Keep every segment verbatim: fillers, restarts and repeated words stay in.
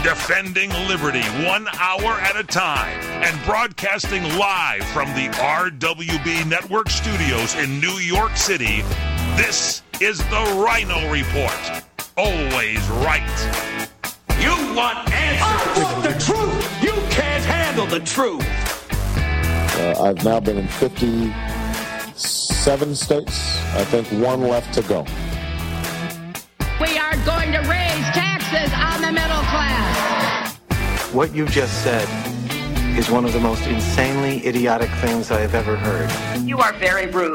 Defending liberty one hour at a time and broadcasting live from the R W B Network studios in New York City, this is the Rhino Report. Always right. You want answers. I want the truth. You can't handle the truth. Uh, I've now been in fifty-seven states. I think one left to go. We are going to raise taxes on the middle class. What you just said is one of the most insanely idiotic things I have ever heard. You are very rude.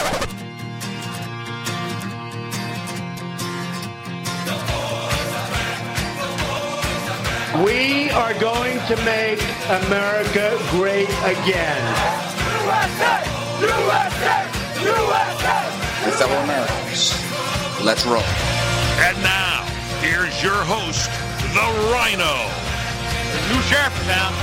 We are going to make America great again. U S A! U S A! U S A! My fellow Americans, let's roll. And now, here's your host, the Rhino. The new sheriff in town.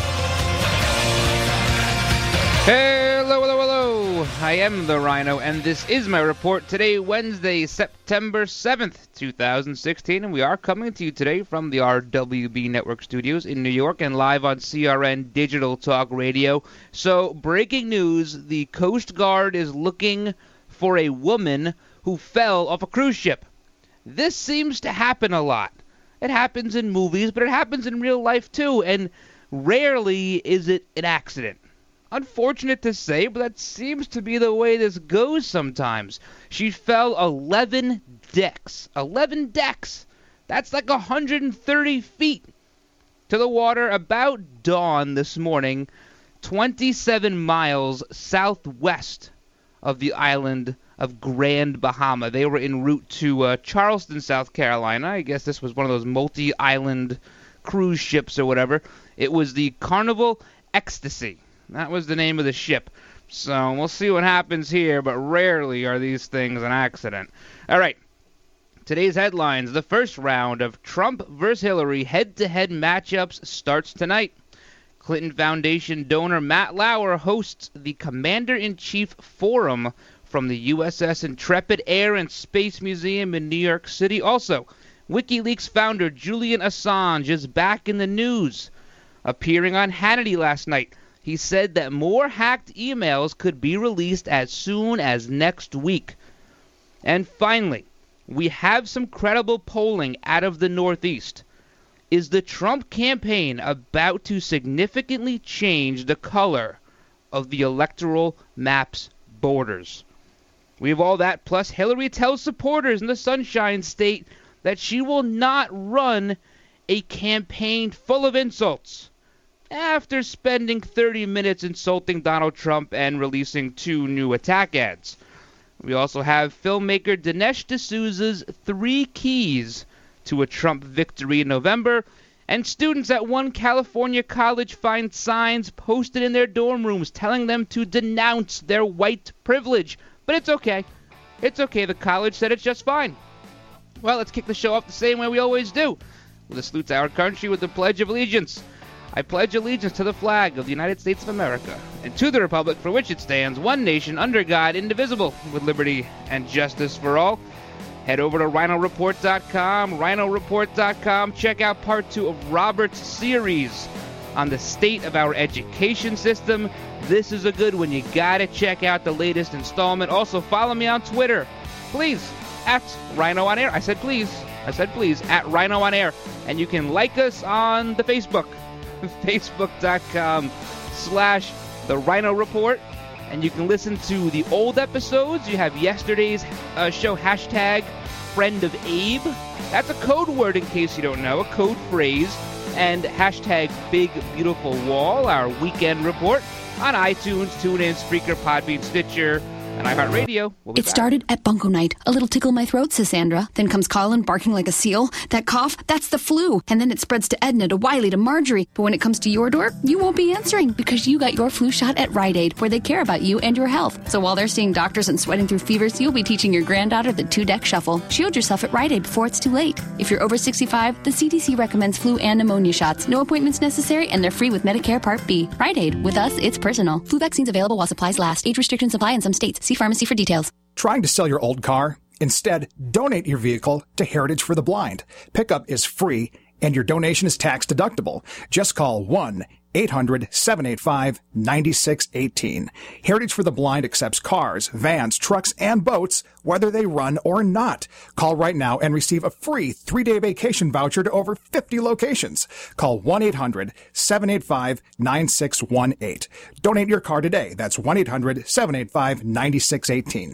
Hello, hello, hello. I am the Rhino, and this is my report today, Wednesday, September seventh, two thousand sixteen, and we are coming to you today from the R W B Network studios in New York and live on C R N Digital Talk Radio. So, breaking news, the Coast Guard is looking for a woman who fell off a cruise ship. This seems to happen a lot. It happens in movies, but it happens in real life too, and rarely is it an accident. Unfortunate to say, but that seems to be the way this goes sometimes. She fell eleven decks. eleven decks! That's like one hundred thirty feet to the water about dawn this morning, twenty-seven miles southwest of the island of Grand Bahama. They were en route to uh, Charleston, South Carolina. I guess this was one of those multi-island cruise ships or whatever. It was the Carnival Ecstasy. That was the name of the ship. So we'll see what happens here, but rarely are these things an accident. All right. Today's headlines. The first round of Trump versus Hillary head-to-head matchups starts tonight. Clinton Foundation donor Matt Lauer hosts the Commander-in-Chief Forum from the U S S Intrepid Air and Space Museum in New York City. Also, WikiLeaks founder Julian Assange is back in the news. Appearing on Hannity last night, he said that more hacked emails could be released as soon as next week. And finally, we have some credible polling out of the Northeast. Is the Trump campaign about to significantly change the color of the electoral map's borders? We have all that, plus Hillary tells supporters in the Sunshine State that she will not run a campaign full of insults after spending thirty minutes insulting Donald Trump and releasing two new attack ads. We also have filmmaker Dinesh D'Souza's three keys to a Trump victory in November, and students at one California college find signs posted in their dorm rooms telling them to denounce their white privilege. But it's okay. It's okay. The college said it's just fine. Well, let's kick the show off the same way we always do, with a salute to our country with the Pledge of Allegiance. I pledge allegiance to the flag of the United States of America and to the republic for which it stands, one nation under God, indivisible, with liberty and justice for all. Head over to Rhino Report dot com, Rhino Report dot com. Check out part two of Robert's series on the state of our education system. This is a good one. You gotta check out the latest installment. Also, follow me on Twitter. Please, at Rhino on Air. I said please. I said please, at Rhino on Air. And you can like us on the Facebook. Facebook dot com slash The Rhino Report. And you can listen to the old episodes. You have yesterday's uh, show, hashtag Friend of Abe. That's a code word in case you don't know, a code phrase. And hashtag Big Beautiful Wall, our weekend report on iTunes, TuneIn, Spreaker, Podbean, Stitcher, and iHeartRadio. We'll it back. started at Bunko Night. A little tickle in my throat, says Sandra. Then comes Colin barking like a seal. That cough, that's the flu. And then it spreads to Edna, to Wiley, to Marjorie. But when it comes to your door, you won't be answering because you got your flu shot at Rite Aid, where they care about you and your health. So while they're seeing doctors and sweating through fevers, you'll be teaching your granddaughter the two-deck shuffle. Shield yourself at Rite Aid before it's too late. If you're over sixty-five, the C D C recommends flu and pneumonia shots. No appointments necessary, and they're free with Medicare Part B. Rite Aid. With us, it's personal. Flu vaccines available while supplies last. Age restrictions apply in some states. See pharmacy for details. Trying to sell your old car? Instead, donate your vehicle to Heritage for the Blind. Pickup is free And your donation is tax deductible. Just call one eight hundred seven eight five nine six one eight. Heritage for the Blind accepts cars, vans, trucks, and boats, whether they run or not. Call right now and receive a free three-day vacation voucher to over fifty locations. Call one eight hundred seven eight five nine six one eight. Donate your car today. That's one eight hundred seven eight five nine six one eight.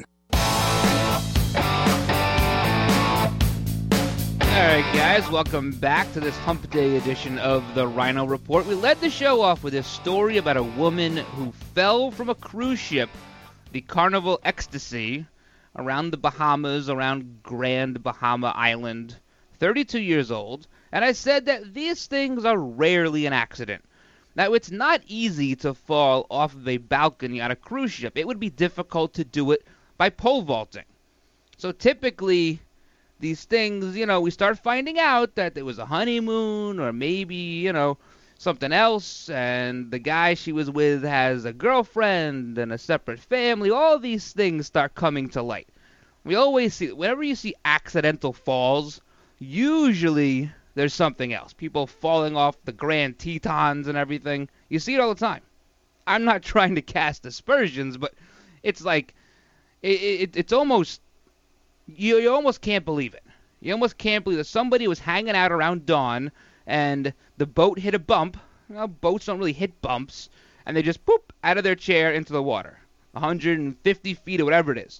All right, guys, welcome back to this Hump Day edition of the Rhino Report. We led the show off with a story about a woman who fell from a cruise ship, the Carnival Ecstasy, around the Bahamas, around Grand Bahama Island, thirty-two years old. And I said that these things are rarely an accident. Now, it's not easy to fall off of a balcony on a cruise ship. It would be difficult to do it by pole vaulting. So typically, these things, you know, we start finding out that it was a honeymoon or maybe, you know, something else, and the guy she was with has a girlfriend and a separate family. All these things start coming to light. We always see, whenever you see accidental falls, usually there's something else. People falling off the Grand Tetons and everything. You see it all the time. I'm not trying to cast aspersions, but it's like, it, it, it's almost... You, you almost can't believe it. You almost can't believe that somebody was hanging out around dawn and the boat hit a bump. You know, boats don't really hit bumps. And they just poop out of their chair into the water. one hundred fifty feet or whatever it is.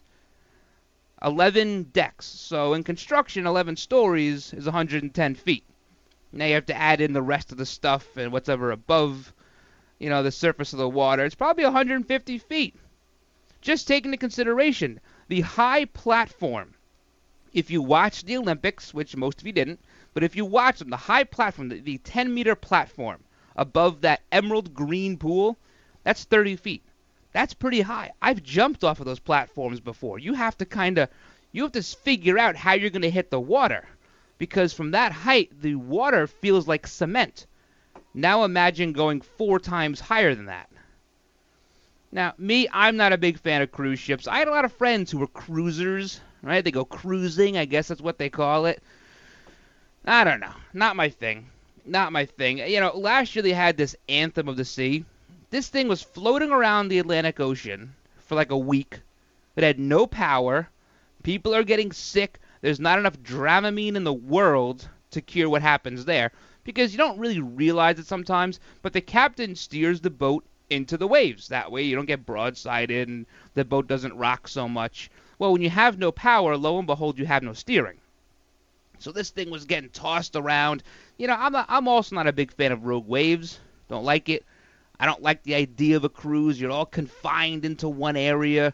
eleven decks. So in construction, eleven stories is one hundred ten feet. Now you have to add in the rest of the stuff and whatever above, you know, the surface of the water. It's probably one hundred fifty feet. Just take into consideration the high platform. If you watch the Olympics, which most of you didn't, but if you watch them, the high platform, the, the ten-meter platform above that emerald green pool, that's thirty feet. That's pretty high. I've jumped off of those platforms before. You have to kind of, you have to figure out how you're going to hit the water, because from that height, the water feels like cement. Now imagine going four times higher than that. Now, me, I'm not a big fan of cruise ships. I had a lot of friends who were cruisers, right? They go cruising, I guess that's what they call it. I don't know. Not my thing. Not my thing. You know, last year they had this Anthem of the Sea. This thing was floating around the Atlantic Ocean for like a week. It had no power. People are getting sick. There's not enough Dramamine in the world to cure what happens there, because you don't really realize it sometimes, but the captain steers the boat into the waves. That way you don't get broadsided and the boat doesn't rock so much. Well, when you have no power, lo and behold, you have no steering. So this thing was getting tossed around. You know, I'm not, I'm also not a big fan of rogue waves. Don't like it. I don't like the idea of a cruise. You're all confined into one area.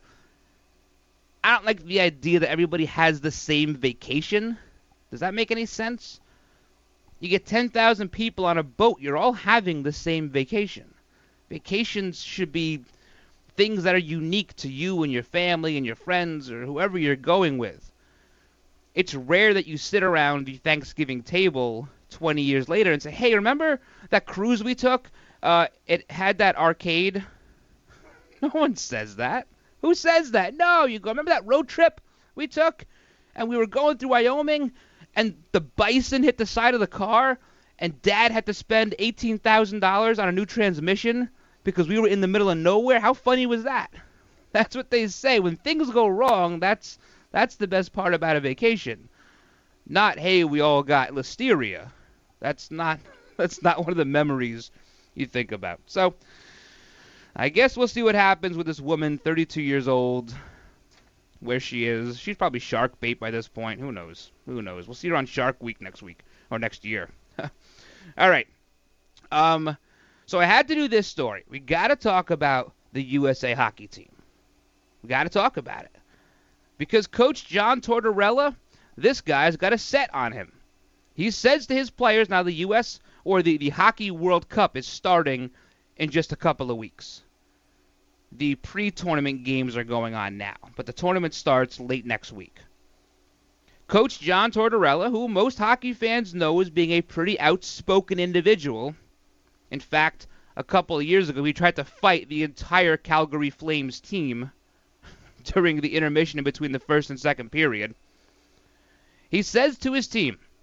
I don't like the idea that everybody has the same vacation. Does that make any sense? You get ten thousand people on a boat. You're all having the same vacation. Vacations should be things that are unique to you and your family and your friends or whoever you're going with. It's rare that you sit around the Thanksgiving table twenty years later and say, hey, remember that cruise we took? Uh, it had that arcade. No one says that. Who says that? No, you go, remember that road trip we took? And we were going through Wyoming and the bison hit the side of the car and Dad had to spend eighteen thousand dollars on a new transmission because we were in the middle of nowhere. How funny was that? That's what they say. When things go wrong, that's that's the best part about a vacation. Not, hey, we all got listeria. That's not that's not one of the memories you think about. So, I guess we'll see what happens with this woman, thirty-two years old, where she is. She's probably shark bait by this point. Who knows? Who knows? We'll see her on Shark Week next week or next year. All right. Um... So I had to do this story. We got to talk about the U S A hockey team. We got to talk about it. Because Coach John Tortorella, this guy's got a set on him. He says to his players, now the U S or the, the Hockey World Cup is starting in just a couple of weeks. The pre-tournament games are going on now, but the tournament starts late next week. Coach John Tortorella, who most hockey fans know as being a pretty outspoken individual. In fact, a couple of years ago, he tried to fight the entire Calgary Flames team during the intermission in between the first and second period. He says to his team,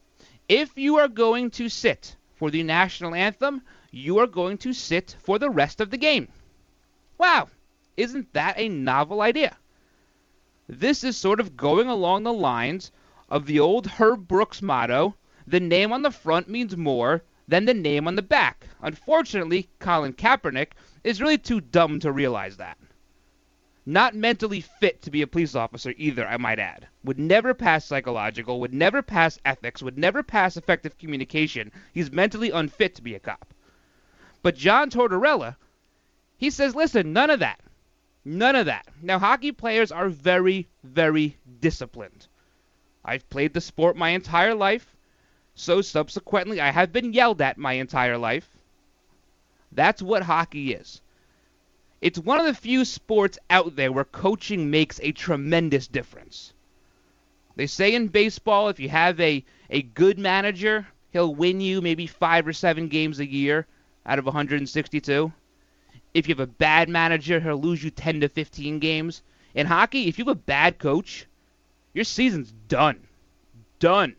If you are going to sit for the national anthem, you are going to sit for the rest of the game. Wow, isn't that a novel idea? This is sort of going along the lines of the old Herb Brooks motto, the name on the front means more than the name on the back. Unfortunately, Colin Kaepernick is really too dumb to realize that. Not mentally fit to be a police officer either, I might add. Would never pass psychological, would never pass ethics, would never pass effective communication. He's mentally unfit to be a cop. But John Tortorella, he says, listen, none of that. None of that. Now, hockey players are very, very disciplined. I've played the sport my entire life, so subsequently I have been yelled at my entire life. That's what hockey is. It's one of the few sports out there where coaching makes a tremendous difference. They say in baseball, if you have a, a good manager, he'll win you maybe five or seven games a year out of one hundred sixty-two. If you have a bad manager, he'll lose you ten to fifteen games. In hockey, if you have a bad coach, your season's done. Done.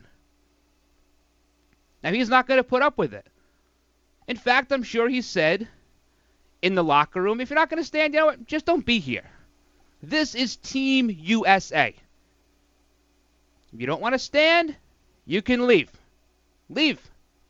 Now, he's not going to put up with it. In fact, I'm sure he said in the locker room, if you're not going to stand, you know what, just don't be here. This is Team U S A. If you don't want to stand, you can leave. Leave.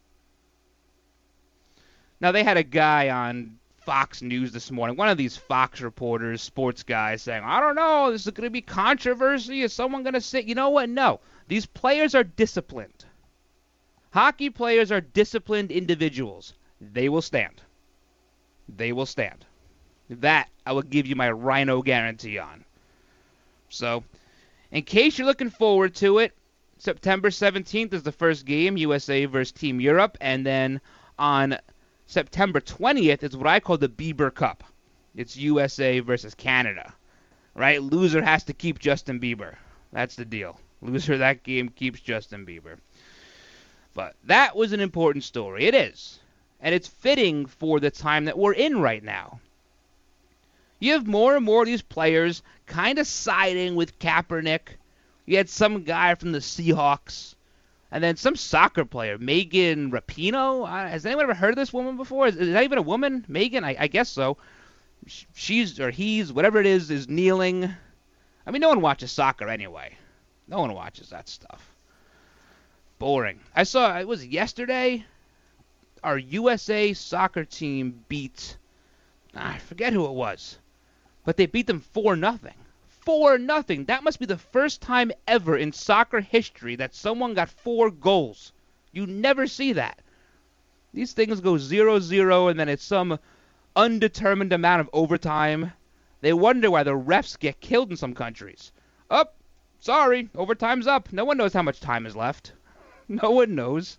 Now, they had a guy on Fox News this morning, one of these Fox reporters, sports guys, saying, I don't know, this is going to be controversy. Is someone going to say, you know what? No. These players are disciplined. Hockey players are disciplined individuals. They will stand. They will stand. That I will give you my Rhino guarantee on. So, in case you're looking forward to it, September seventeenth is the first game, U S A versus Team Europe, and then on September twentieth is what I call the Bieber Cup. It's U S A versus Canada, right? Loser has to keep Justin Bieber. That's the deal. Loser of that game keeps Justin Bieber. But that was an important story. It is. And it's fitting for the time that we're in right now. You have more and more of these players kind of siding with Kaepernick. You had some guy from the Seahawks. And then some soccer player, Megan Rapinoe. Uh, has anyone ever heard of this woman before? Is, is that even a woman? Megan? I, I guess so. She's, or he's, whatever it is, is kneeling. I mean, no one watches soccer anyway. No one watches that stuff. Boring. I saw, it was yesterday, our U S A soccer team beat, I forget who it was, but they beat them four nothing. four nothing. That must be the first time ever in soccer history that someone got four goals. You never see that. These things go zero zero and then it's some undetermined amount of overtime. They wonder why the refs get killed in some countries. Oh, sorry, overtime's up. No one knows how much time is left. No one knows.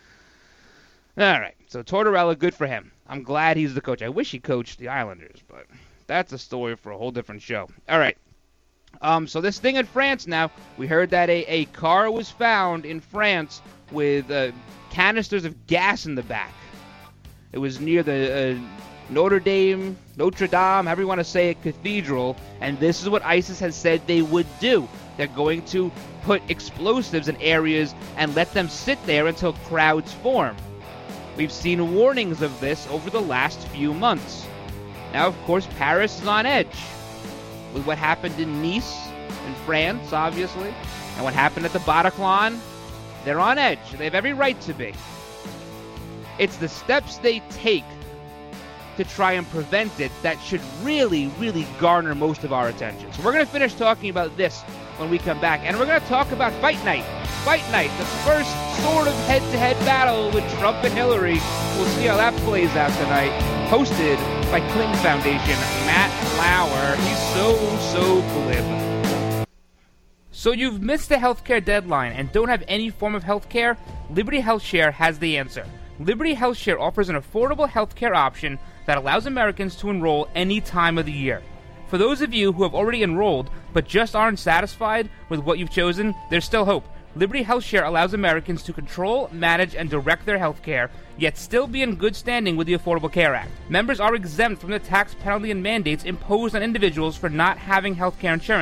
All right, so Tortorella, good for him. I'm glad he's the coach. I wish he coached the Islanders, but that's a story for a whole different show. All right, um, so this thing in France now, we heard that a, a car was found in France with uh, canisters of gas in the back. It was near the uh, Notre Dame, Notre Dame, however you want to say it, cathedral, and this is what ISIS has said they would do. They're going to put explosives in areas and let them sit there until crowds form. We've seen warnings of this over the last few months. Now, of course, Paris is on edge with what happened in Nice, in France, obviously, and what happened at the Bataclan. They're on edge. They have every right to be. It's the steps they take to try and prevent it that should really, really garner most of our attention. So we're going to finish talking about this when we come back, and we're going to talk about Fight Night. Fight Night, the first sort of head-to-head battle with Trump and Hillary. We'll see how that plays out tonight. Hosted by Clinton Foundation, Matt Lauer. He's so, so glib. So you've missed the healthcare deadline and don't have any form of healthcare? Liberty HealthShare has the answer. Liberty HealthShare offers an affordable healthcare option that allows Americans to enroll any time of the year. For those of you who have already enrolled but just aren't satisfied with what you've chosen, there's still hope. Liberty HealthShare allows Americans to control, manage, and direct their health care, yet still be in good standing with the Affordable Care Act. Members are exempt from the tax penalty and mandates imposed on individuals for not having health care insurance,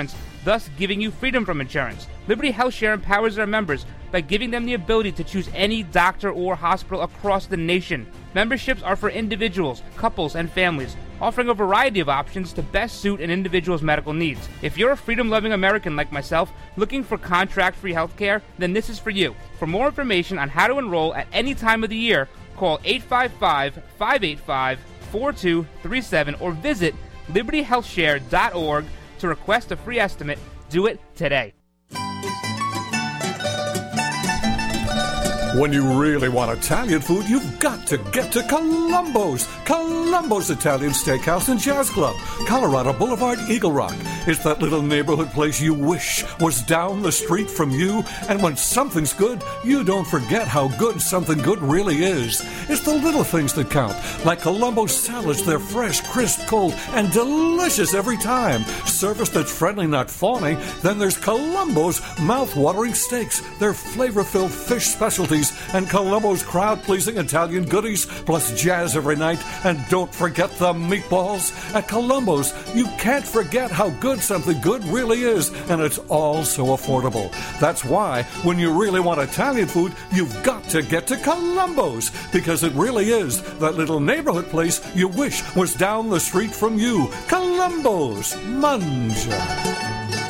thus giving you freedom from insurance. Liberty Health Share empowers their members by giving them the ability to choose any doctor or hospital across the nation. Memberships are for individuals, couples, and families, offering a variety of options to best suit an individual's medical needs. If you're a freedom-loving American like myself, looking for contract-free health care, then this is for you. For more information on how to enroll at any time of the year, call eight five five, five eight five, four two three seven or visit liberty health share dot org to request a free estimate. Do it today. When you really want Italian food, you've got to get to Columbo's. Columbo's Italian Steakhouse and Jazz Club, Colorado Boulevard, Eagle Rock. It's that little neighborhood place you wish was down the street from you. And when something's good, you don't forget how good something good really is. It's the little things that count, like Columbo's salads. They're fresh, crisp, cold, and delicious every time. Service that's friendly, not phony. Then there's Columbo's mouth-watering steaks. They're flavor-filled fish specialties and Columbo's crowd-pleasing Italian goodies, plus jazz every night. And don't forget the meatballs. At Columbo's, you can't forget how good something good really is, and it's all so affordable. That's why, when you really want Italian food, you've got to get to Columbo's, because it really is that little neighborhood place you wish was down the street from you. Columbo's. Mangia.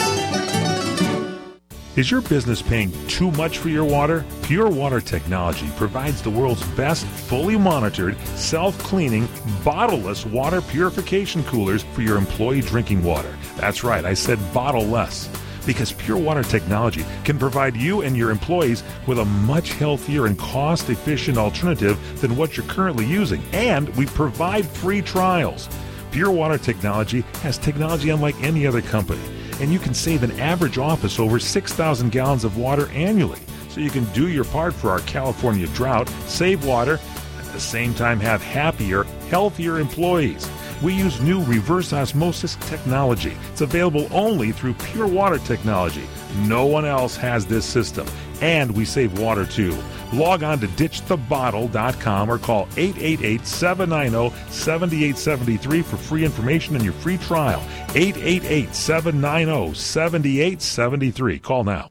Is your business paying too much for your water? Pure Water Technology provides the world's best fully monitored, self-cleaning, bottle-less water purification coolers for your employee drinking water. That's right, I said bottle-less. Because Pure Water Technology can provide you and your employees with a much healthier and cost-efficient alternative than what you're currently using. And we provide free trials. Pure Water Technology has technology unlike any other company. And you can save an average office over six thousand gallons of water annually. So you can do your part for our California drought, save water, at the same time have happier, healthier employees. We use new reverse osmosis technology. It's available only through Pure Water Technology. No one else has this system. And we save water too. Log on to ditch the bottle dot com or call eight eight eight, seven nine zero, seven eight seven three for free information and your free trial. eight eight eight, seven nine zero, seven eight seven three. Call now.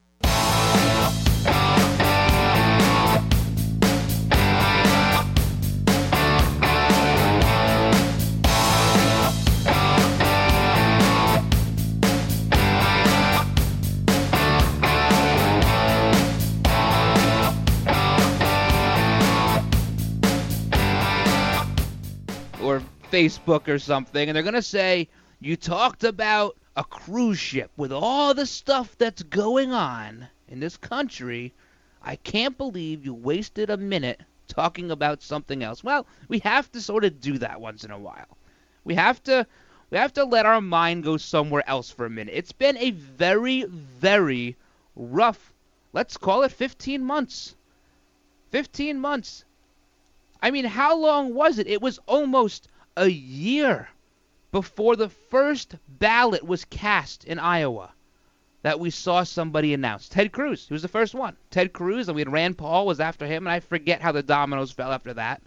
Facebook or something, and they're going to say, you talked about a cruise ship with all the stuff that's going on in this country. I can't believe you wasted a minute talking about something else. Well, we have to sort of do that once in a while. We have to we have to let our mind go somewhere else for a minute. It's been a very, very rough, let's call it fifteen months. fifteen months. I mean, how long was it? It was almost a year before the first ballot was cast in Iowa that we saw somebody announce. Ted Cruz, he was the first one. Ted Cruz, and we had Rand Paul was after him, and I forget how the dominoes fell after that.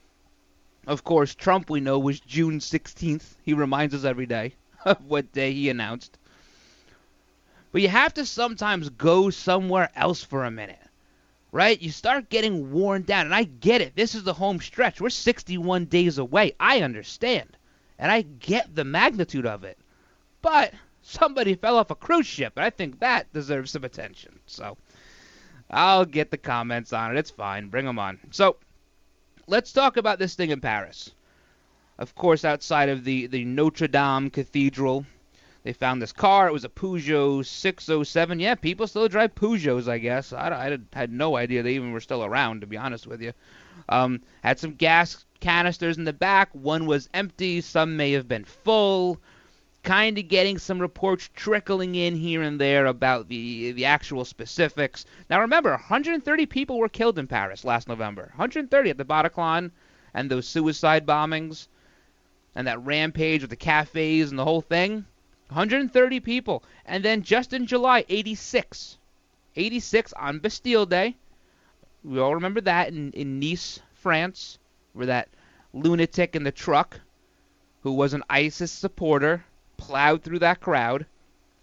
Of course, Trump, we know, was June sixteenth. He reminds us every day of what day he announced. But you have to sometimes go somewhere else for a minute. Right? You start getting worn down. And I get it. This is the home stretch. We're sixty-one days away. I understand. And I get the magnitude of it. But somebody fell off a cruise ship. And I think that deserves some attention. So I'll get the comments on it. It's fine. Bring them on. So let's talk about this thing in Paris. Of course, outside of the, the Notre Dame Cathedral, they found this car. It was a Peugeot six oh seven. Yeah, people still drive Peugeots, I guess. I, I had no idea they even were still around, to be honest with you. Um, had some gas canisters in the back. One was empty. Some may have been full. Kind of getting some reports trickling in here and there about the the actual specifics. Now, remember, one hundred thirty people were killed in Paris last November. one hundred thirty at the Bataclan and those suicide bombings and that rampage with the cafes and the whole thing. one hundred thirty people. And then just in July, eighty-six. eighty-six on Bastille Day. We all remember that in, in Nice, France, where that lunatic in the truck, who was an ISIS supporter, plowed through that crowd.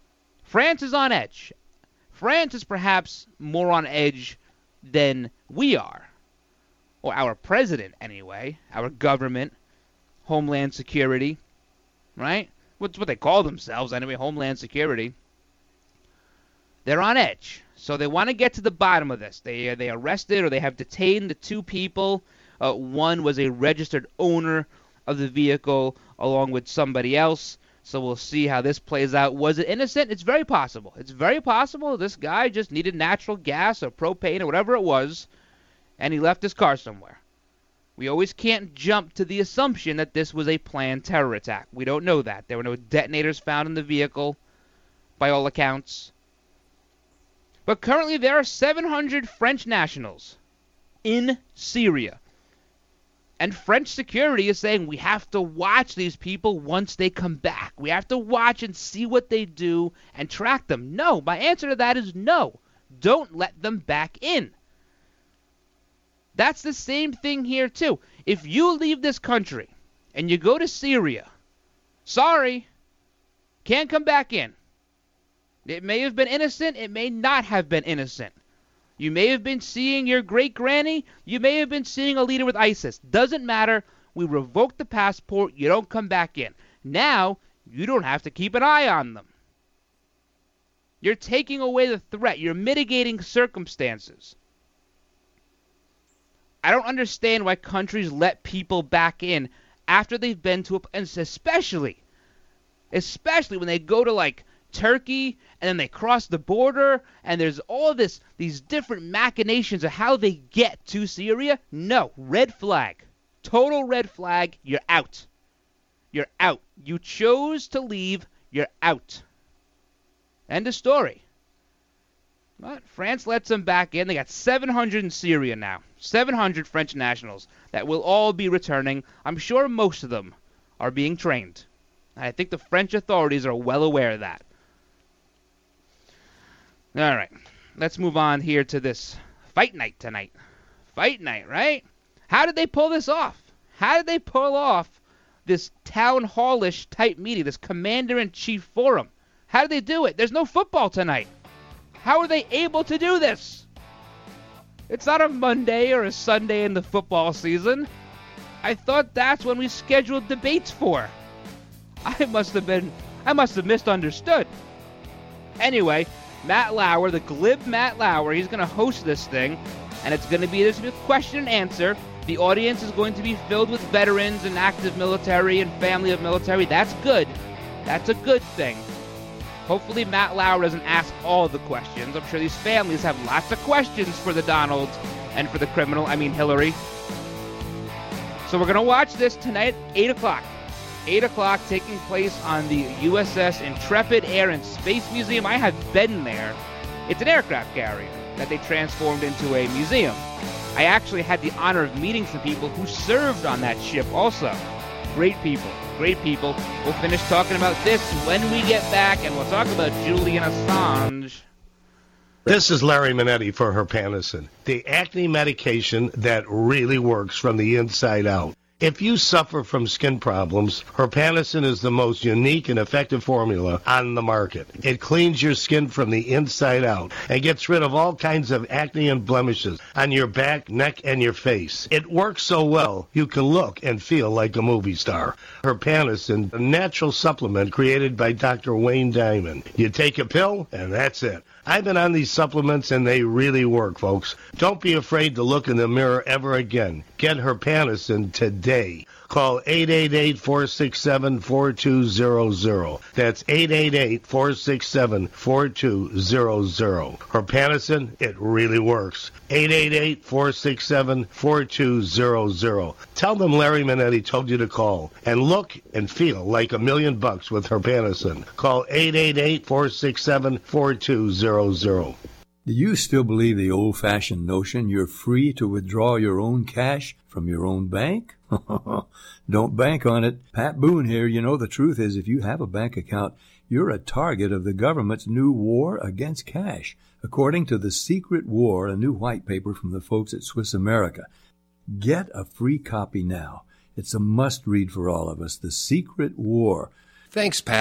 France is on edge. France is perhaps more on edge than we are. Or our president, anyway. Our government. Homeland Security. Right? What's what they call themselves, anyway. Homeland Security. They're on edge. So they want to get to the bottom of this. They, they arrested or they have detained the two people. Uh, one was a registered owner of the vehicle along with somebody else. So we'll see how this plays out. Was it innocent? It's very possible. It's very possible this guy just needed natural gas or propane or whatever it was, and he left his car somewhere. We always can't jump to the assumption that this was a planned terror attack. We don't know that. There were no detonators found in the vehicle, by all accounts. But currently there are seven hundred French nationals in Syria. And French security is saying we have to watch these people once they come back. We have to watch and see what they do and track them. No, my answer to that is no. Don't let them back in. That's the same thing here too. If you leave this country and you go to Syria, sorry, can't come back in. It may have been innocent, it may not have been innocent. You may have been seeing your great-granny. You may have been seeing a leader with ISIS. Doesn't matter. We revoke the passport. You don't come back in. Now, you don't have to keep an eye on them. You're taking away the threat. You're mitigating circumstances. I don't understand why countries let people back in after they've been to a... And especially, especially when they go to, like, Turkey, and then they cross the border, and there's all this, these different machinations of how they get to Syria. No, red flag. Total red flag. You're out. You're out. You chose to leave. You're out. End of story. But France lets them back in. They got seven hundred in Syria now. seven hundred French nationals that will all be returning. I'm sure most of them are being trained. I think the French authorities are well aware of that. All right, let's move on here to this fight night tonight. Fight night, right? How did they pull this off? How did they pull off this town hall-ish type meeting, this commander-in-chief forum? How did they do it? There's no football tonight. How are they able to do this? It's not a Monday or a Sunday in the football season. I thought that's when we scheduled debates for. I must have been, I must have misunderstood. Anyway, Matt Lauer, the glib Matt Lauer, he's going to host this thing, and it's going to be this question and answer. The audience is going to be filled with veterans and active military and family of military. That's good. That's a good thing. Hopefully Matt Lauer doesn't ask all the questions. I'm sure these families have lots of questions for the Donald and for the criminal, I mean Hillary. So we're going to watch this tonight at eight o'clock. eight o'clock, taking place on the U S S Intrepid Air and Space Museum. I have been there. It's an aircraft carrier that they transformed into a museum. I actually had the honor of meeting some people who served on that ship also. Great people. Great people. We'll finish talking about this when we get back, and we'll talk about Julian Assange. This is Larry Minetti for Herpannison, the acne medication that really works from the inside out. If you suffer from skin problems, Herpannison is the most unique and effective formula on the market. It cleans your skin from the inside out and gets rid of all kinds of acne and blemishes on your back, neck, and your face. It works so well, you can look and feel like a movie star. Herpannison, a natural supplement created by Doctor Wayne Diamond. You take a pill, and that's it. I've been on these supplements, and they really work, folks. Don't be afraid to look in the mirror ever again. Get Herpannison today. Call eight eight eight, four six seven, four two zero zero. That's eight eight eight, four six seven, four two zero zero. Herpannison, it really works. eight eight eight, four six seven, four two zero zero. Tell them Larry Minetti told you to call. And look and feel like a million bucks with Herpannison. Call eight eight eight, four six seven, four two zero zero. Do you still believe the old-fashioned notion you're free to withdraw your own cash from your own bank? Don't bank on it. Pat Boone here. You know, the truth is, if you have a bank account, you're a target of the government's new war against cash, according to The Secret War, a new white paper from the folks at Swiss America. Get a free copy now. It's a must-read for all of us, The Secret War. Thanks, Pat.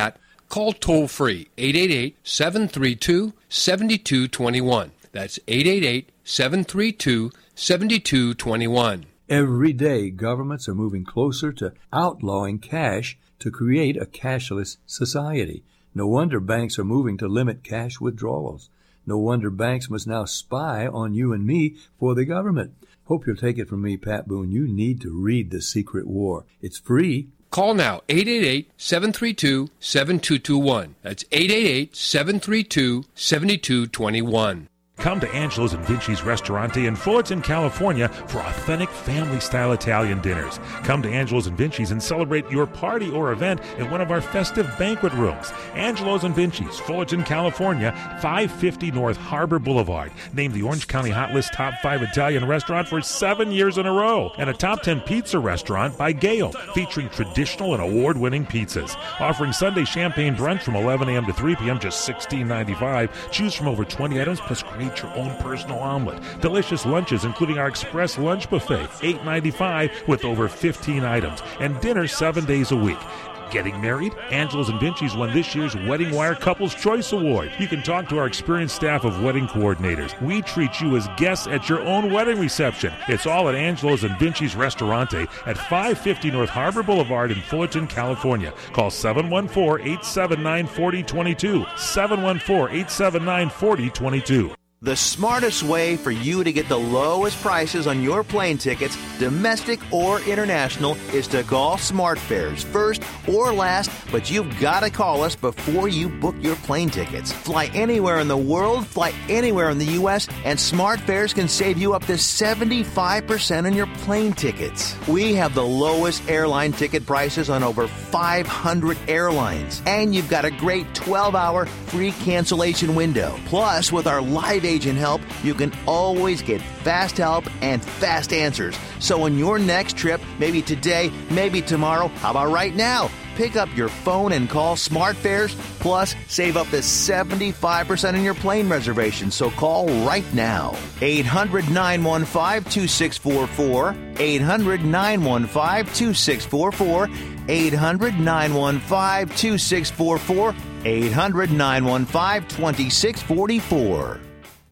Call toll-free eight eight eight, seven three two, seven two two one. That's eight eight eight, seven three two, seven two two one. Every day, governments are moving closer to outlawing cash to create a cashless society. No wonder banks are moving to limit cash withdrawals. No wonder banks must now spy on you and me for the government. Hope you'll take it from me, Pat Boone. You need to read The Secret War. It's free. Call now, eight eight eight, seven three two, seven two two one. That's eight eight eight, seven three two, seven two two one. Come to Angelo's and Vinci's Ristorante in Fullerton, California for authentic family-style Italian dinners. Come to Angelo's and Vinci's and celebrate your party or event in one of our festive banquet rooms. Angelo's and Vinci's, Fullerton, California, five fifty North Harbor Boulevard. Named the Orange County Hot List Top five Italian Restaurant for seven years in a row. And a Top ten Pizza Restaurant by Gale, featuring traditional and award-winning pizzas. Offering Sunday champagne brunch from eleven a.m. to three p.m., just sixteen ninety-five. Choose from over twenty items, plus great your own personal omelet. Delicious lunches, including our express lunch buffet, eight ninety-five with over fifteen items, and dinner seven days a week. Getting married? Angelo's and Vinci's won this year's Wedding Wire Couples Choice Award. You can talk to our experienced staff of wedding coordinators. We treat you as guests at your own wedding reception. It's all at Angelo's and Vinci's Ristorante at five fifty North Harbor Boulevard in Fullerton, California. Call seven one four, eight seven nine, four zero two two, seven one four, eight seven nine, four zero two two. The smartest way for you to get the lowest prices on your plane tickets, domestic or international, is to call SmartFares first or last, but you've got to call us before you book your plane tickets. Fly anywhere in the world, fly anywhere in the U S, and SmartFares can save you up to seventy-five percent on your plane tickets. We have the lowest airline ticket prices on over five hundred airlines, and you've got a great twelve hour free cancellation window. Plus, with our live agent help, you can always get fast help and fast answers. So on your next trip, maybe today, maybe tomorrow, how about right now? Pick up your phone and call SmartFares, plus save up to seventy-five percent on your plane reservation. So call right now. eight hundred, nine one five, two six four four, eight hundred, nine one five, two six four four, eight hundred, nine one five, two six four four, eight hundred, nine one five, two six four four.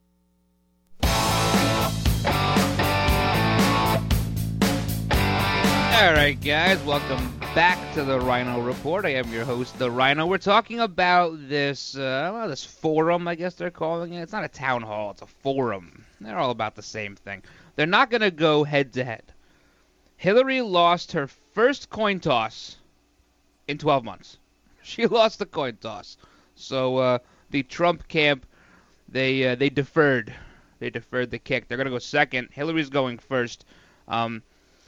All right, guys, welcome back to the Rhino Report. I am your host, the Rhino. We're talking about this, uh, well, this forum, I guess they're calling it. It's not a town hall, it's a forum. They're all about the same thing. They're not going to go head-to-head. Hillary lost her first coin toss in twelve months. She lost the coin toss. So uh, the Trump camp, they uh, they deferred. They deferred the kick. They're going to go second. Hillary's going first. Um...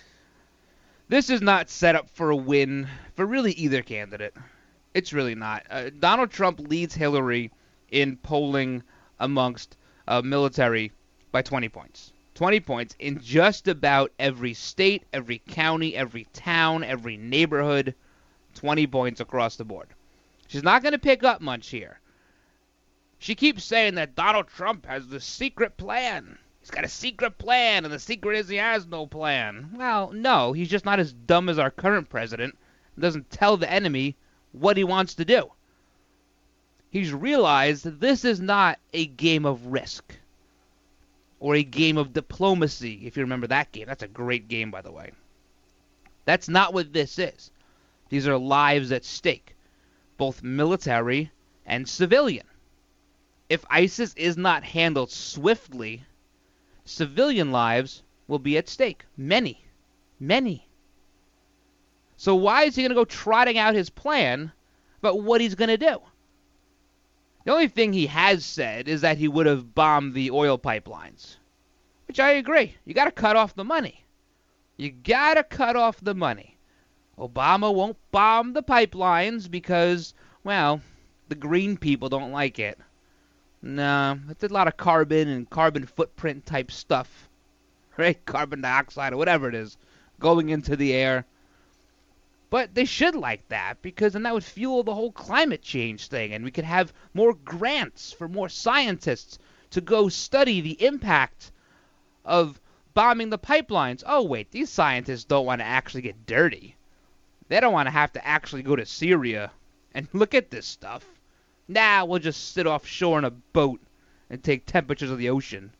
This is not set up for a win for really either candidate. It's really not. Uh, Donald Trump leads Hillary in polling amongst uh, military by twenty points. twenty points in just about every state, every county, every town, every neighborhood. twenty points across the board. She's not going to pick up much here. She keeps saying that Donald Trump has the secret plan. He's got a secret plan, and the secret is he has no plan. Well, no, he's just not as dumb as our current president. He doesn't tell the enemy what he wants to do. He's realized that this is not a game of Risk or a game of diplomacy, if you remember that game. That's a great game, by the way. That's not what this is. These are lives at stake, both military and civilian. If ISIS is not handled swiftly, civilian lives will be at stake. Many. Many. So why is he going to go trotting out his plan about what he's going to do? The only thing he has said is that he would have bombed the oil pipelines. Which I agree. You got to cut off the money. You got to cut off the money. Obama won't bomb the pipelines because, well, the green people don't like it. No, it's a lot of carbon and carbon footprint type stuff, right? Carbon dioxide or whatever it is going into the air. But they should like that, because then that would fuel the whole climate change thing, and we could have more grants for more scientists to go study the impact of bombing the pipelines. Oh, wait, these scientists don't want to actually get dirty. They don't want to have to actually go to Syria and look at this stuff. Nah, we'll just sit offshore in a boat and take temperatures of the ocean.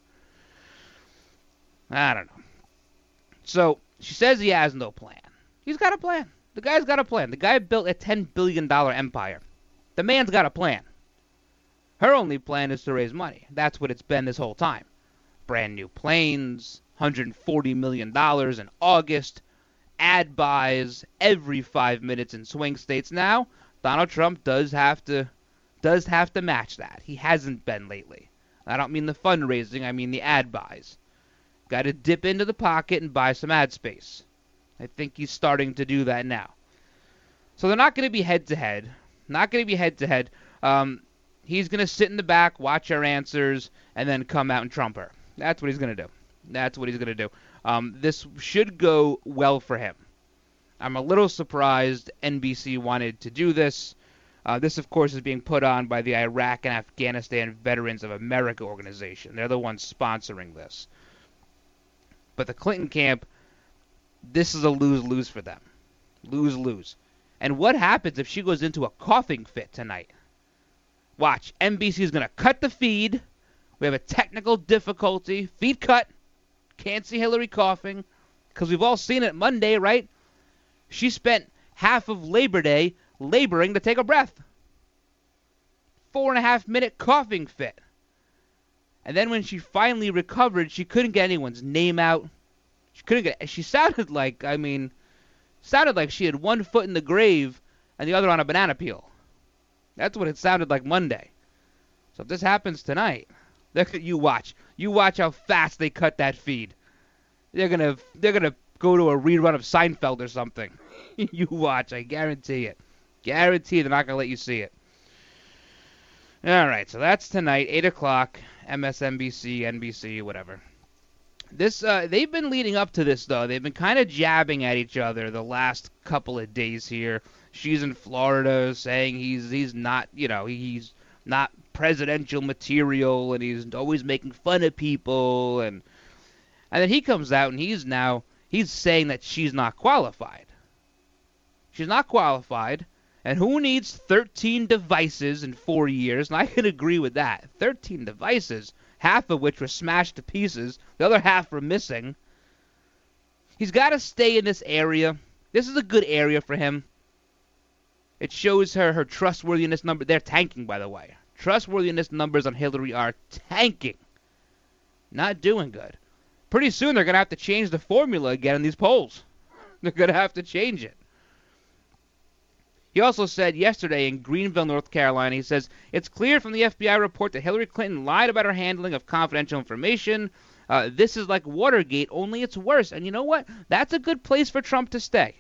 I don't know. So, she says he has no plan. He's got a plan. The guy's got a plan. The guy built a ten billion dollars empire. The man's got a plan. Her only plan is to raise money. That's what it's been this whole time. Brand new planes, one hundred forty million dollars in August, ad buys every five minutes in swing states. Now, Donald Trump does have to does have to match that. He hasn't been lately. I don't mean the fundraising, I mean the ad buys. Got to dip into the pocket and buy some ad space. I think he's starting to do that now. So they're not going to be head-to-head. Not going to be head-to-head. Um, he's going to sit in the back, watch her answers, and then come out and trump her. That's what he's going to do. That's what he's going to do. Um, this should go well for him. I'm a little surprised N B C wanted to do this. Uh, this, of course, is being put on by the Iraq and Afghanistan Veterans of America organization. They're the ones sponsoring this. But the Clinton camp, this is a lose-lose for them. Lose-lose. And what happens if she goes into a coughing fit tonight? Watch. N B C is going to cut the feed. We have a technical difficulty. Feed cut. Can't see Hillary coughing. Because we've all seen it Monday, right? She spent half of Labor Day laboring to take a breath. Four and a half minute coughing fit. And then when she finally recovered, she couldn't get anyone's name out. She couldn't get. She sounded like, I mean, sounded like she had one foot in the grave and the other on a banana peel. That's what it sounded like Monday. So if this happens tonight, you watch. You watch how fast they cut that feed. They're gonna, they're gonna go to a rerun of Seinfeld or something. You watch. I guarantee it. Guarantee they're not gonna let you see it. All right, so that's tonight, eight o'clock, M S N B C, N B C, whatever. This, uh, they've been leading up to this, though. They've been kind of jabbing at each other the last couple of days here. She's in Florida saying he's he's not, you know, he's not presidential material, and he's always making fun of people, and and then he comes out and he's now, he's saying that she's not qualified. She's not qualified. And who needs thirteen devices in four years? And I can agree with that. thirteen devices, half of which were smashed to pieces. The other half were missing. He's got to stay in this area. This is a good area for him. It shows her her trustworthiness number. They're tanking, by the way. Trustworthiness numbers on Hillary are tanking. Not doing good. Pretty soon they're going to have to change the formula again in these polls. They're going to have to change it. He also said yesterday in Greenville, North Carolina, he says, it's clear from the F B I report that Hillary Clinton lied about her handling of confidential information. Uh, this is like Watergate, only it's worse. And you know what? That's a good place for Trump to stay.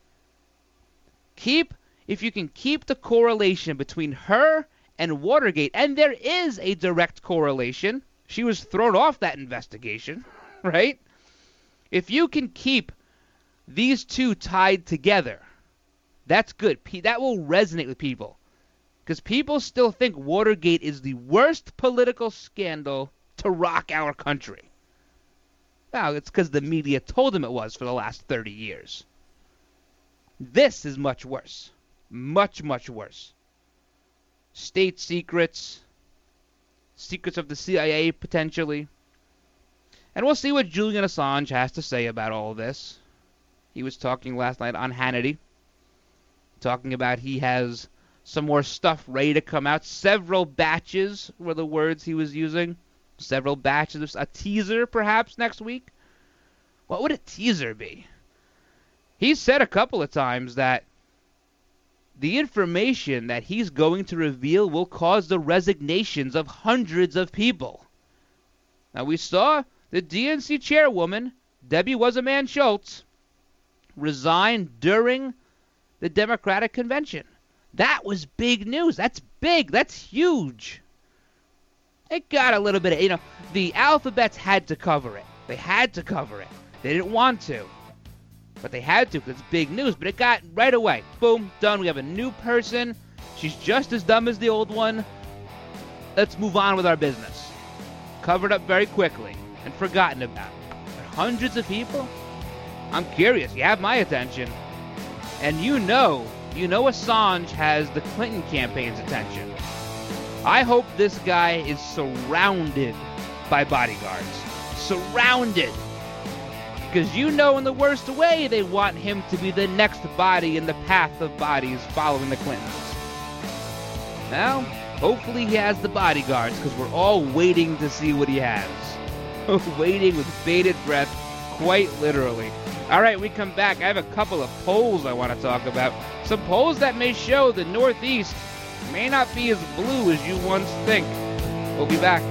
Keep, if you can keep the correlation between her and Watergate, and there is a direct correlation. She was thrown off that investigation, right? If you can keep these two tied together, that's good. That will resonate with people. Because people still think Watergate is the worst political scandal to rock our country. Now, it's because the media told them it was for the last thirty years. This is much worse. Much, much worse. State secrets. Secrets of the C I A, potentially. And we'll see what Julian Assange has to say about all of this. He was talking last night on Hannity. Talking about he has some more stuff ready to come out. Several batches were the words he was using. Several batches. A teaser, perhaps, next week. What would a teaser be? He said a couple of times that the information that he's going to reveal will cause the resignations of hundreds of people. Now, we saw the D N C chairwoman, Debbie Was-A-Man Schultz, resign during the Democratic convention. That was big news. That's big. That's huge. It got a little bit of, you know, the alphabets had to cover it. They had to cover it. They didn't want to. But they had to because it's big news. But it got right away. Boom, done. We have a new person. She's just as dumb as the old one. Let's move on with our business. Covered up very quickly and forgotten about. But hundreds of people? I'm curious. You have my attention. And you know you know Assange has the Clinton campaign's attention. I hope this guy is surrounded by bodyguards. Surrounded. Because you know in the worst way they want him to be the next body in the path of bodies following the Clintons. Now, hopefully he has the bodyguards, because we're all waiting to see what he has. Waiting with bated breath, quite literally. All right, we come back. I have a couple of polls I want to talk about. Some polls that may show the Northeast may not be as blue as you once think. We'll be back.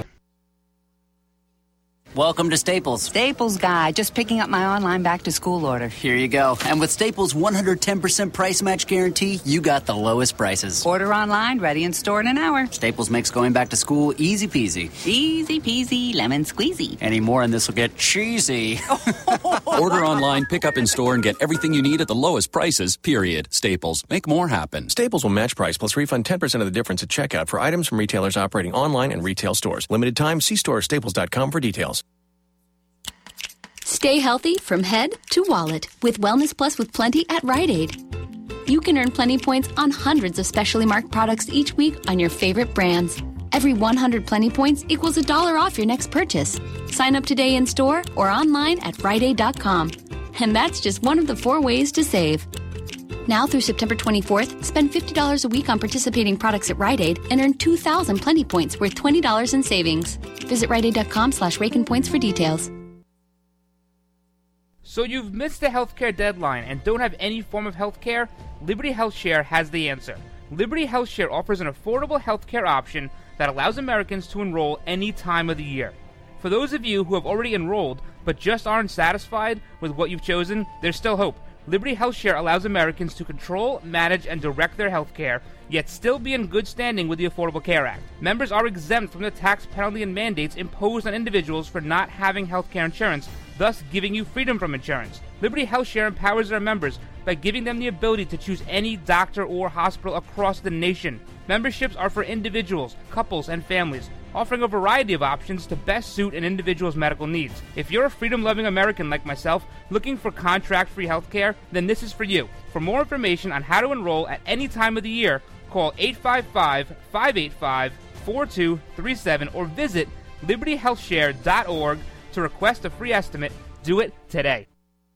Welcome to Staples. Staples guy, just picking up my online back-to-school order. Here you go. And with Staples' one hundred ten percent price match guarantee, you got the lowest prices. Order online, ready in store in an hour. Staples makes going back to school easy peasy. Easy peasy, lemon squeezy. Any more and this will get cheesy. Order online, pick up in store, and get everything you need at the lowest prices, period. Staples. Make more happen. Staples will match price plus refund ten percent of the difference at checkout for items from retailers operating online and retail stores. Limited time. See store or staples dot com for details. Stay healthy from head to wallet with Wellness Plus with Plenty at Rite Aid. You can earn Plenty points on hundreds of specially marked products each week on your favorite brands. Every one hundred Plenty points equals a dollar off your next purchase. Sign up today in store or online at rite aid dot com. And that's just one of the four ways to save. Now through September twenty-fourth, spend fifty dollars a week on participating products at Rite Aid and earn two thousand Plenty points worth twenty dollars in savings. Visit rite aid dot com slash rakin points for details. So you've missed the healthcare deadline and don't have any form of healthcare? Liberty HealthShare has the answer. Liberty HealthShare offers an affordable healthcare option that allows Americans to enroll any time of the year. For those of you who have already enrolled but just aren't satisfied with what you've chosen, there's still hope. Liberty HealthShare allows Americans to control, manage, and direct their healthcare, yet still be in good standing with the Affordable Care Act. Members are exempt from the tax penalty and mandates imposed on individuals for not having healthcare insurance, thus giving you freedom from insurance. Liberty HealthShare empowers their members by giving them the ability to choose any doctor or hospital across the nation. Memberships are for individuals, couples, and families, offering a variety of options to best suit an individual's medical needs. If you're a freedom-loving American like myself, looking for contract-free healthcare, then this is for you. For more information on how to enroll at any time of the year, call eight five five, five eight five, four two three seven or visit liberty health share dot org to request a free estimate. Do it today.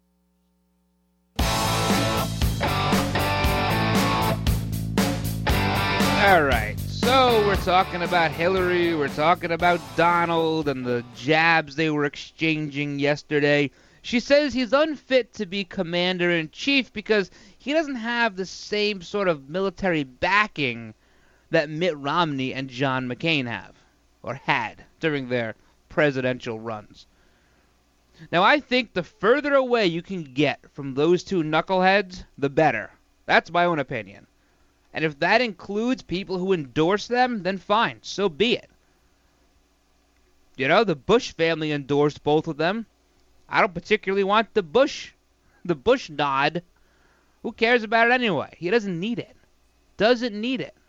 All right, so we're talking about Hillary, we're talking about Donald and the jabs they were exchanging yesterday. She says he's unfit to be commander-in-chief because he doesn't have the same sort of military backing that Mitt Romney and John McCain have, or had, during their presidential runs. Now, I think the further away you can get from those two knuckleheads, the better. That's my own opinion. And if that includes people who endorse them, then fine, so be it. You know, the Bush family endorsed both of them. I don't particularly want the Bush, the Bush nod. Who cares about it anyway? He doesn't need it. Doesn't need it.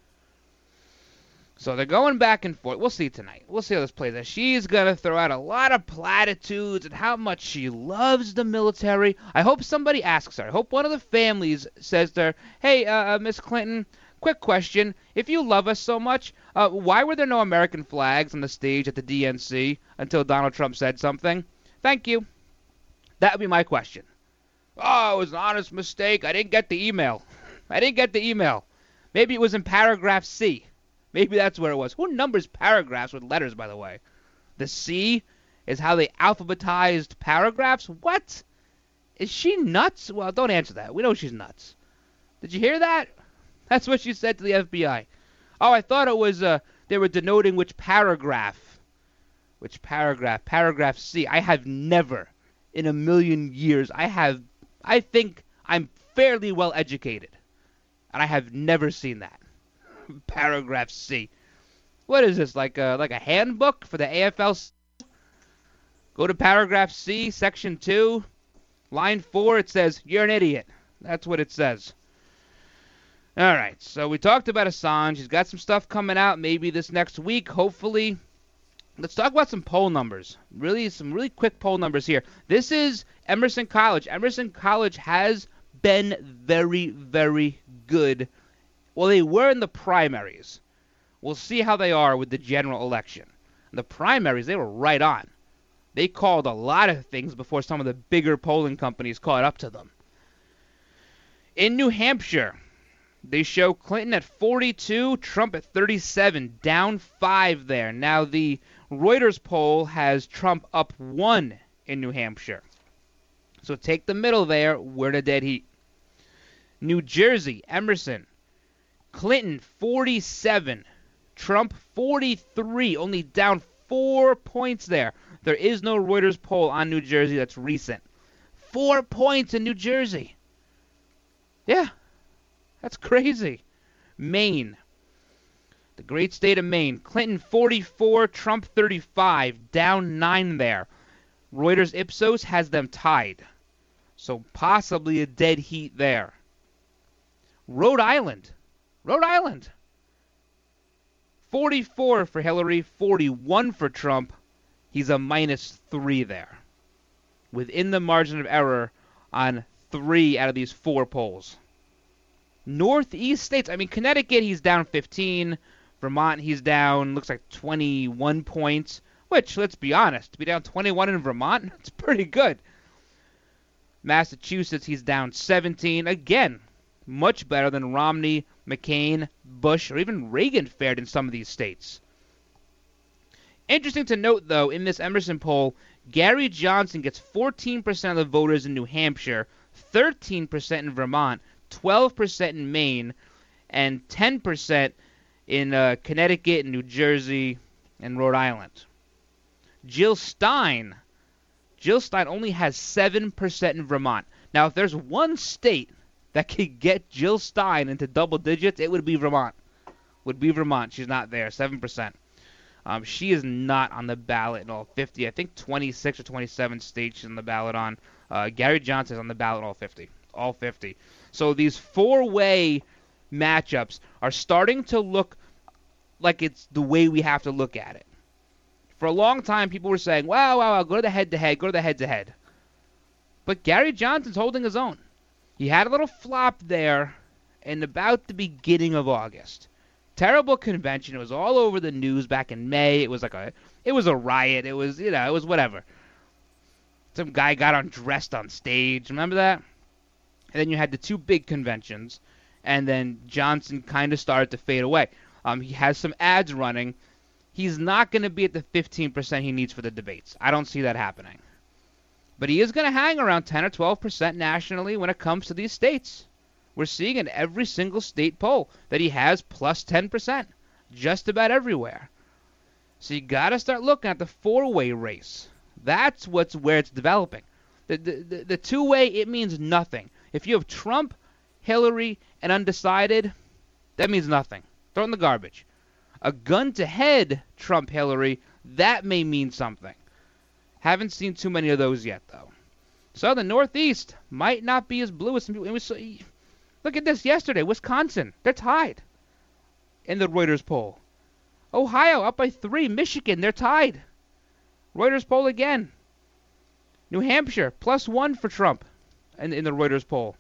So they're going back and forth. We'll see tonight. We'll see how this plays out. She's going to throw out a lot of platitudes and how much she loves the military. I hope somebody asks her. I hope one of the families says to her, hey, uh, uh, Miss Clinton, quick question. If you love us so much, uh, why were there no American flags on the stage at the D N C until Donald Trump said something? Thank you. That would be my question. Oh, it was an honest mistake. I didn't get the email. I didn't get the email. Maybe it was in paragraph C. Maybe that's where it was. Who numbers paragraphs with letters, by the way? The C is how they alphabetized paragraphs? What? Is she nuts? Well, don't answer that. We know she's nuts. Did you hear that? That's what she said to the F B I. Oh, I thought it was, uh, they were denoting which paragraph. Which paragraph? Paragraph C. I have never, in a million years, I have, I think I'm fairly well educated. And I have never seen that. Paragraph C. What is this, like a, like a handbook for the A F L? Go to paragraph C, section two, line four, it says, you're an idiot. That's what it says. All right, so we talked about Assange. He's got some stuff coming out maybe this next week, hopefully. Let's talk about some poll numbers. Really, some really quick poll numbers here. This is Emerson College. Emerson College has been very, very good. Well, they were in the primaries. We'll see how they are with the general election. In the primaries, they were right on. They called a lot of things before some of the bigger polling companies caught up to them. In New Hampshire, they show Clinton at forty-two, Trump at thirty-seven, down five there. Now, the Reuters poll has Trump up one in New Hampshire. So take the middle there. We're in a dead heat. New Jersey, Emerson, Clinton forty-seven, Trump forty-three, only down four points there. There is no Reuters poll on New Jersey that's recent. Four points in New Jersey. Yeah, that's crazy. Maine, the great state of Maine, Clinton forty-four, Trump thirty-five, down nine there. Reuters Ipsos has them tied, so possibly a dead heat there. Rhode Island, Rhode Island, forty-four for Hillary, forty-one for Trump. He's a minus three there, within the margin of error on three out of these four polls. Northeast states, I mean, Connecticut, he's down fifteen. Vermont, he's down, looks like twenty-one points, which, let's be honest, to be down twenty-one in Vermont, it's pretty good. Massachusetts, he's down seventeen. Again, much better than Romney, McCain, Bush, or even Reagan fared in some of these states. Interesting to note, though, in this Emerson poll, Gary Johnson gets fourteen percent of the voters in New Hampshire, thirteen percent in Vermont, twelve percent in Maine, and ten percent in uh, Connecticut, New Jersey, and Rhode Island. Jill Stein, Jill Stein only has seven percent in Vermont. Now, if there's one state that could get Jill Stein into double digits, it would be Vermont. Would be Vermont. She's not there, seven percent. Um, she is not on the ballot in all fifty. I think twenty-six or twenty-seven states she's on the ballot on. Uh, Gary Johnson is on the ballot in all fifty. All fifty. So these four-way matchups are starting to look like it's the way we have to look at it. For a long time, people were saying, wow, wow, wow, go to the head-to-head, go to the head-to-head. But Gary Johnson's holding his own. He had a little flop there in about the beginning of August. Terrible convention. It was all over the news back in May. It was like a, it was a riot. It was, you know, it was whatever. Some guy got undressed on stage. Remember that? And then you had the two big conventions, and then Johnson kind of started to fade away. Um, he has some ads running. He's not going to be at the fifteen percent he needs for the debates. I don't see that happening. But he is going to hang around ten or twelve percent nationally when it comes to these states. We're seeing in every single state poll that he has plus ten percent, just about everywhere. So you got to start looking at the four-way race. That's what's where it's developing. The, the, the, the two-way, it means nothing. If you have Trump, Hillary, and undecided, that means nothing. Throw it in the garbage. A gun-to-head Trump-Hillary, that may mean something. Haven't seen too many of those yet, though. So the Northeast might not be as blue as some people. It was so, look at this yesterday. Wisconsin, they're tied in the Reuters poll. Ohio up by three. Michigan, they're tied. Reuters poll again. New Hampshire, plus one for Trump in, in the Reuters poll.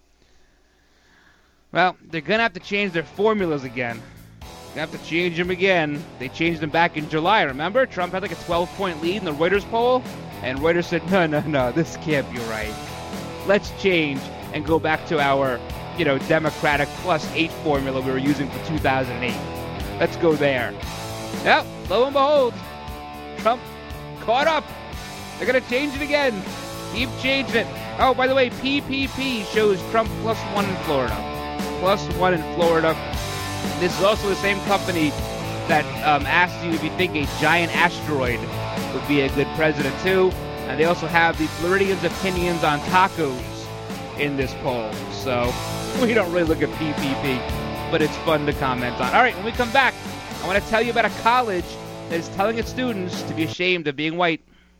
Well, they're going to have to change their formulas again. Going to have to change them again. They changed them back in July, remember? Trump had like a twelve-point lead in the Reuters poll, and Reuters said, no, no, no, this can't be right. Let's change and go back to our, you know, Democratic plus eight formula we were using for two thousand eight. Let's go there. Yep, lo and behold, Trump caught up. They're going to change it again. Keep changing it. Oh, by the way, P P P shows Trump plus one in Florida. Plus one in Florida. This is also the same company that um, asked you if you think a giant asteroid would be a good president, too. And they also have the Floridians' opinions on tacos in this poll. So we don't really look at P P P, but it's fun to comment on. All right, when we come back, I want to tell you about a college that is telling its students to be ashamed of being white.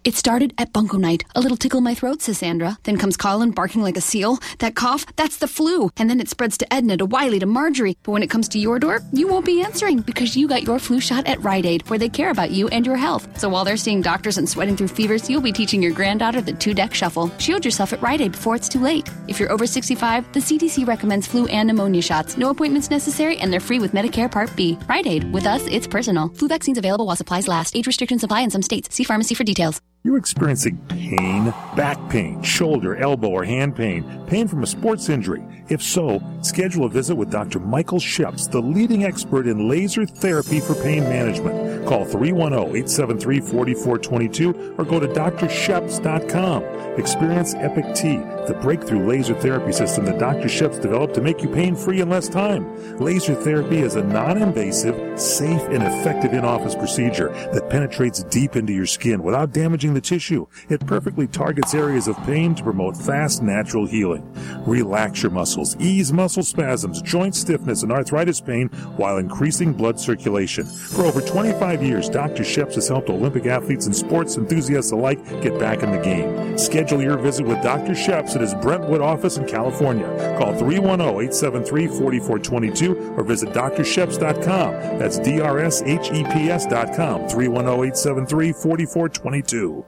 It started at Bunko Night. A little tickle in my throat, says Sandra. Then comes Colin barking like a seal. That cough, that's the flu. And then it spreads to Edna, to Wiley, to Marjorie. But when it comes to your door, you won't be answering because you got your flu shot at Rite Aid, where they care about you and your health. So while they're seeing doctors and sweating through fevers, you'll be teaching your granddaughter the two-deck shuffle. Shield yourself at Rite Aid before it's too late. If you're over sixty-five, the C D C recommends flu and pneumonia shots. No appointments necessary, and they're free with Medicare Part B. Rite Aid. With us, it's personal. Flu vaccines available while supplies last. Age restrictions apply in some states. See pharmacy for details. You're experiencing pain, back pain, shoulder, elbow, or hand pain, pain from a sports injury. If so, schedule a visit with Doctor Michael Sheps, the leading expert in laser therapy for pain management. Call three one zero, eight seven three, four four two two or go to D R sheps dot com. Experience Epic T, the breakthrough laser therapy system that Doctor Sheps developed to make you pain-free in less time. Laser therapy is a non-invasive, safe, and effective in-office procedure that penetrates deep into your skin without damaging the tissue. It perfectly targets areas of pain to promote fast, natural healing. Relax your muscles, ease muscle spasms, joint stiffness, and arthritis pain while increasing blood circulation. For over twenty-five years, Doctor Sheps has helped Olympic athletes and sports enthusiasts alike get back in the game. Schedule your visit with Doctor Sheps at his Brentwood office in California. Call three one zero, eight seven three, four four two two or visit D R sheps dot com. That's D R S H E P S dot com, three one zero, eight seven three, four four two two.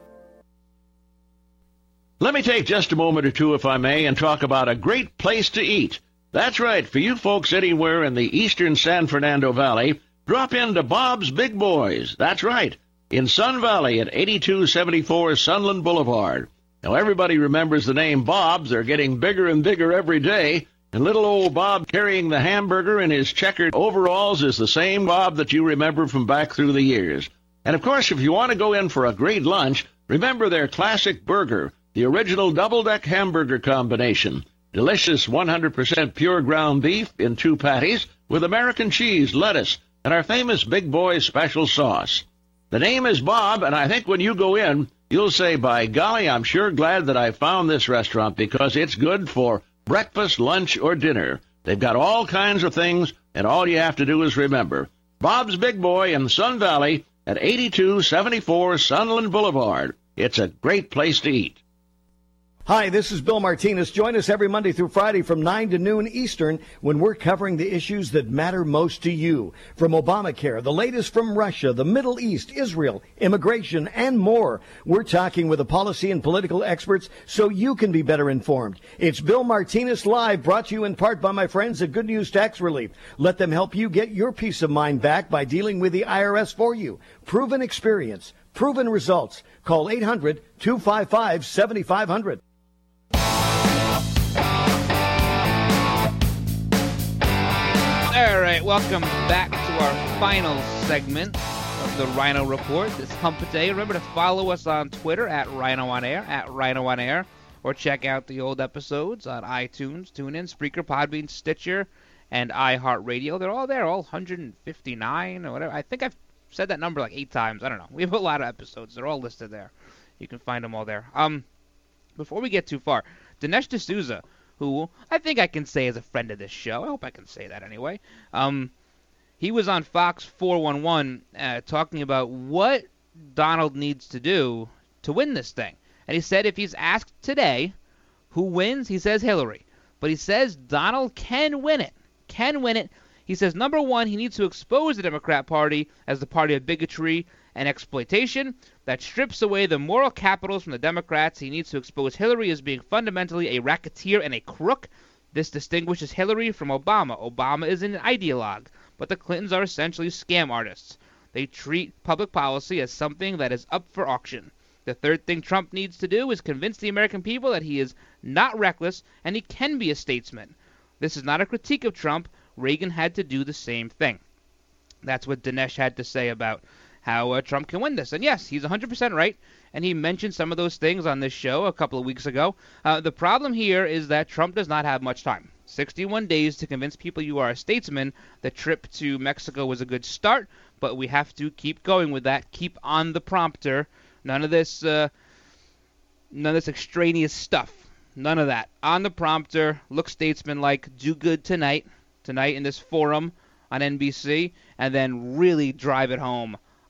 Let me take just a moment or two, if I may, and talk about a great place to eat. That's right, for you folks anywhere in the eastern San Fernando Valley, drop into Bob's Big Boys. That's right, in Sun Valley at eighty-two seventy-four Sunland Boulevard. Now, everybody remembers the name Bob's. They're getting bigger and bigger every day. And little old Bob carrying the hamburger in his checkered overalls is the same Bob that you remember from back through the years. And, of course, if you want to go in for a great lunch, remember their classic burger, the original double-deck hamburger combination. Delicious one hundred percent pure ground beef in two patties with American cheese, lettuce, and our famous Big Boy special sauce. The name is Bob, and I think when you go in, you'll say, by golly, I'm sure glad that I found this restaurant because it's good for breakfast, lunch, or dinner. They've got all kinds of things, and all you have to do is remember. Bob's Big Boy in Sun Valley at eighty-two seventy-four Sunland Boulevard. It's a great place to eat. Hi, this is Bill Martinez. Join us every Monday through Friday from nine to noon Eastern when we're covering the issues that matter most to you. From Obamacare, the latest from Russia, the Middle East, Israel, immigration, and more. We're talking with the policy and political experts so you can be better informed. It's Bill Martinez Live, brought to you in part by my friends at Good News Tax Relief. Let them help you get your peace of mind back by dealing with the I R S for you. Proven experience, proven results. Call eight hundred, two five five, seven five zero zero. All right, welcome back to our final segment of the Rhino Report, this hump day. Remember to follow us on Twitter at Rhino on Air, at Rhino on Air, or check out the old episodes on iTunes, TuneIn, Spreaker, Podbean, Stitcher, and iHeartRadio. They're all there, all one hundred fifty-nine or whatever. I think I've said that number like eight times. I don't know. We have a lot of episodes. They're all listed there. You can find them all there. Um, before we get too far, Dinesh D'Souza, who I think I can say is a friend of this show. I hope I can say that anyway. Um, he was on Fox four one one uh, talking about what Donald needs to do to win this thing. And he said if he's asked today who wins, he says Hillary. But he says Donald can win it. Can win it. He says, number one, he needs to expose the Democrat Party as the party of bigotry and exploitation that strips away the moral capitals from the Democrats. He needs to expose Hillary as being fundamentally a racketeer and a crook. This distinguishes Hillary from Obama. Obama is an ideologue, but the Clintons are essentially scam artists. They treat public policy as something that is up for auction. The third thing Trump needs to do is convince the American people that he is not reckless and he can be a statesman. This is not a critique of Trump. Reagan had to do the same thing. That's what Dinesh had to say about how uh, Trump can win this. And yes, he's one hundred percent right, and he mentioned some of those things on this show a couple of weeks ago. Uh, the problem here is that Trump does not have much time. sixty-one days to convince people you are a statesman. The trip to Mexico was a good start, but we have to keep going with that. Keep on the prompter. None of this, uh, none of this extraneous stuff. None of that. On the prompter, look statesman-like, do good tonight, tonight in this forum on N B C, and then really drive it home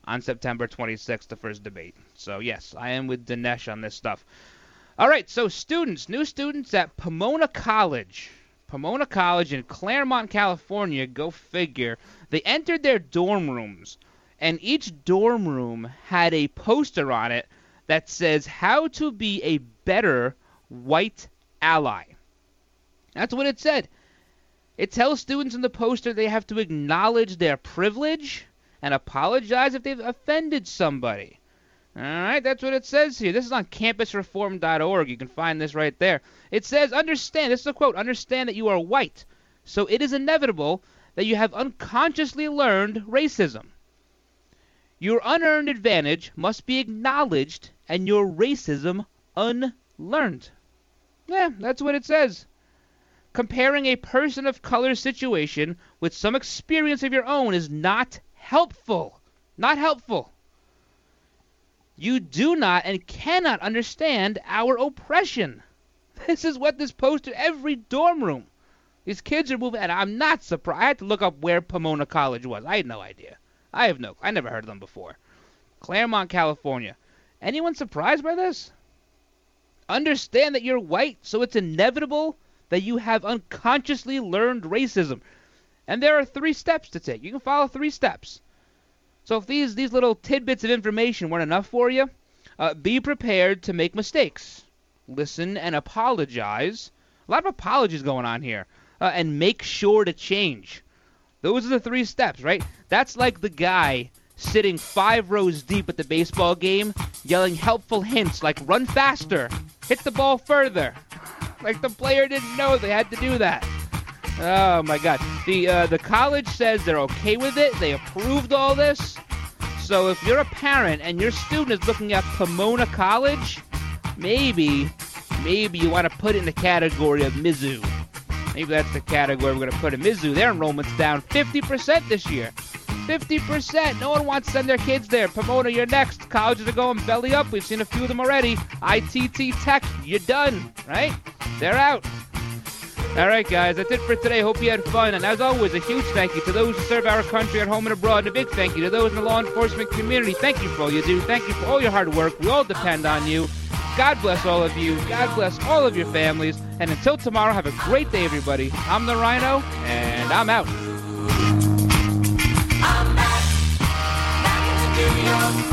on September twenty-sixth, the first debate. So, yes, I am with Dinesh on this stuff. All right, so students, new students at Pomona College. Pomona College in Claremont, California, go figure. They entered their dorm rooms, and each dorm room had a poster on it that says how to be a better white ally. That's what it said. It tells students in the poster they have to acknowledge their privilege and apologize if they've offended somebody. All right, that's what it says here. This is on campus reform dot org. You can find this right there. It says, understand, this is a quote, understand that you are white, so it is inevitable that you have unconsciously learned racism. Your unearned advantage must be acknowledged and your racism unlearned. Yeah, that's what it says. Comparing a person of color situation with some experience of your own is not helpful. Not helpful. You do not and cannot understand our oppression. This is what this poster, every dorm room. These kids are moving, and I'm not surprised. I had to look up where Pomona College was. I had no idea. I have no, I never heard of them before. Claremont, California. Anyone surprised by this? Understand that you're white, so it's inevitable that you have unconsciously learned racism. And there are three steps to take. You can follow three steps. So if these, these little tidbits of information weren't enough for you, uh, be prepared to make mistakes. Listen and apologize. A lot of apologies going on here. Uh, and make sure to change. Those are the three steps, right? That's like the guy sitting five rows deep at the baseball game, yelling helpful hints like run faster, hit the ball further. Like the player didn't know they had to do that. Oh, my God. The uh, the college says they're okay with it. They approved all this. So if you're a parent and your student is looking at Pomona College, maybe, maybe you want to put it in the category of Mizzou. Maybe that's the category we're going to put in Mizzou. Their enrollment's down fifty percent this year. fifty percent. No one wants to send their kids there. Pomona, you're next. Colleges are going belly up. We've seen a few of them already. I T T Tech, you're done, right? They're out. All right, guys, that's it for today. Hope you had fun. And as always, a huge thank you to those who serve our country at home and abroad. And a big thank you to those in the law enforcement community. Thank you for all you do. Thank you for all your hard work. We all depend on you. God bless all of you. God bless all of your families. And until tomorrow, have a great day, everybody. I'm the Rhino, and I'm out. I'm back, back in New York.